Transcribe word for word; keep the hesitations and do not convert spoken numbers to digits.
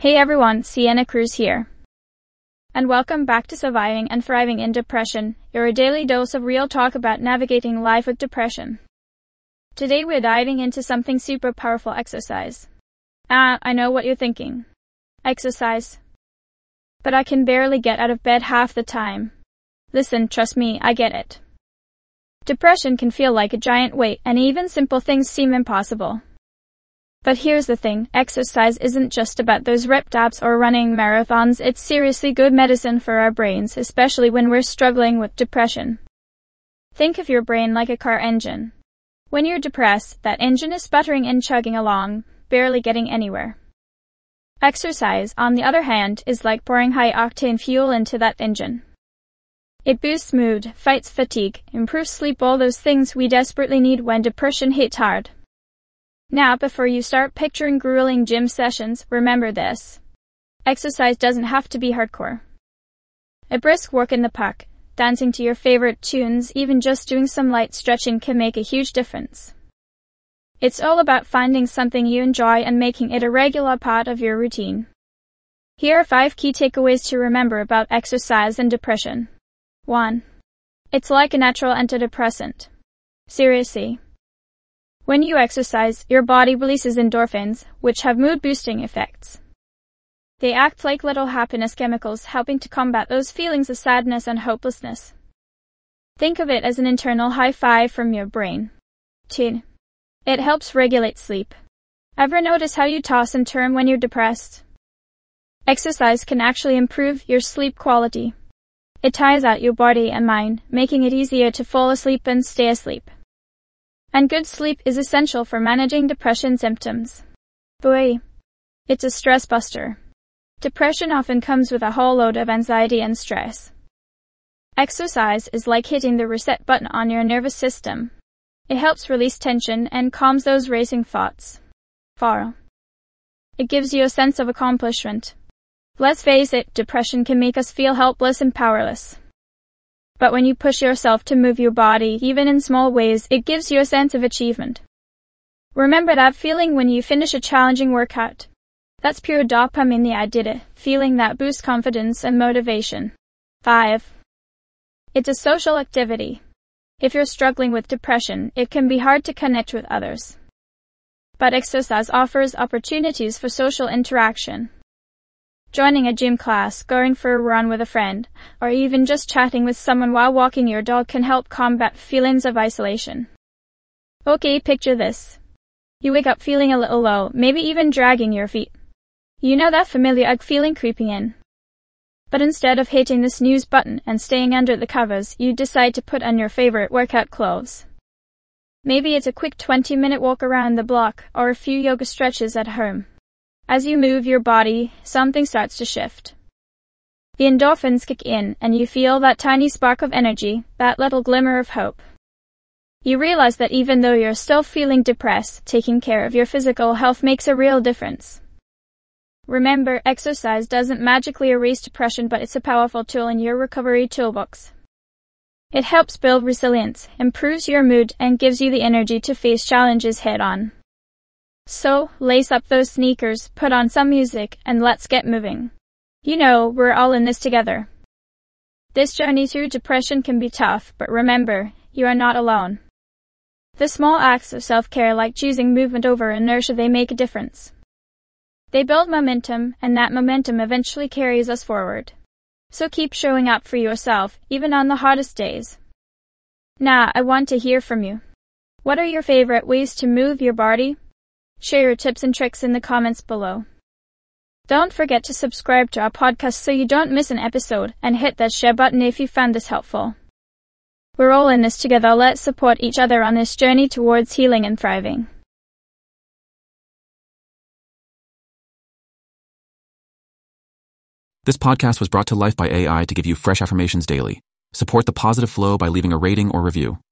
Hey everyone, Sienna Cruz here. And welcome back to Surviving and Thriving in Depression, your daily dose of real talk about navigating life with depression. Today we're diving into something super powerful: exercise. Ah, I know what you're thinking. Exercise. But I can barely get out of bed half the time. Listen, trust me, I get it. Depression can feel like a giant weight, and even simple things seem impossible. But here's the thing, exercise isn't just about those ripped abs or running marathons. It's seriously good medicine for our brains, especially when we're struggling with depression. Think of your brain like a car engine. When you're depressed, that engine is sputtering and chugging along, barely getting anywhere. Exercise, on the other hand, is like pouring high-octane fuel into that engine. It boosts mood, fights fatigue, improves sleep, all those things we desperately need when depression hits hard. Now, before you start picturing grueling gym sessions, remember this. Exercise doesn't have to be hardcore. A brisk walk in the park, dancing to your favorite tunes, even just doing some light stretching can make a huge difference. It's all about finding something you enjoy and making it a regular part of your routine. Here are five key takeaways to remember about exercise and depression. one. It's like a natural antidepressant. Seriously. When you exercise, your body releases endorphins, which have mood-boosting effects. They act like little happiness chemicals, helping to combat those feelings of sadness and hopelessness. Think of it as an internal high five from your brain. two. It helps regulate sleep. Ever notice how you toss and turn when you're depressed? Exercise can actually improve your sleep quality. It tires out your body and mind, making it easier to fall asleep and stay asleep. And good sleep is essential for managing depression symptoms. Boy, it's a stress buster. Depression often comes with a whole load of anxiety and stress. Exercise is like hitting the reset button on your nervous system. It helps release tension and calms those racing thoughts. four. It gives you a sense of accomplishment. Let's face it, depression can make us feel helpless and powerless. But when you push yourself to move your body, even in small ways, it gives you a sense of achievement. Remember that feeling when you finish a challenging workout? That's pure dopamine, the I did it, feeling that boosts confidence and motivation. five. It's a social activity. If you're struggling with depression, it can be hard to connect with others. But exercise offers opportunities for social interaction. Joining a gym class, going for a run with a friend, or even just chatting with someone while walking your dog can help combat feelings of isolation. Okay, picture this. You wake up feeling a little low, maybe even dragging your feet. You know that familiar ugh feeling creeping in. But instead of hitting the snooze button and staying under the covers, you decide to put on your favorite workout clothes. Maybe it's a quick twenty minute walk around the block, or a few yoga stretches at home. As you move your body, something starts to shift. The endorphins kick in, and you feel that tiny spark of energy, that little glimmer of hope. You realize that even though you're still feeling depressed, taking care of your physical health makes a real difference. Remember, exercise doesn't magically erase depression, but it's a powerful tool in your recovery toolbox. It helps build resilience, improves your mood, and gives you the energy to face challenges head-on. So, lace up those sneakers, put on some music, and let's get moving. You know, we're all in this together. This journey through depression can be tough, but remember, you are not alone. The small acts of self-care, like choosing movement over inertia, they make a difference. They build momentum, and that momentum eventually carries us forward. So keep showing up for yourself, even on the hardest days. Now, I want to hear from you. What are your favorite ways to move your body? Share your tips and tricks in the comments below. Don't forget to subscribe to our podcast so you don't miss an episode, and hit that share button if you found this helpful. We're all in this together. Let's support each other on this journey towards healing and thriving. This podcast was brought to life by A I to give you fresh affirmations daily. Support the positive flow by leaving a rating or review.